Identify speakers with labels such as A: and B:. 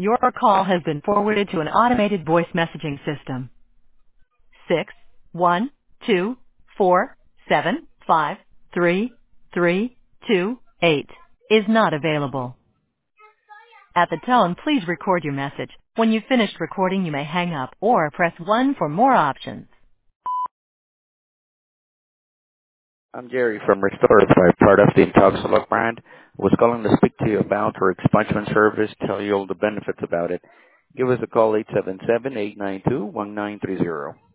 A: Your call has been forwarded to an automated voice messaging system. 61247533328 is not available. At the tone, please record your message. When you've finished recording, you may hang up or press 1 for more options.
B: I'm Jerry from Restorify, part of the Intoxilog brand. I was calling to speak to you about our expungement service, tell you all the benefits about it. Give us a call, 877-892-1930.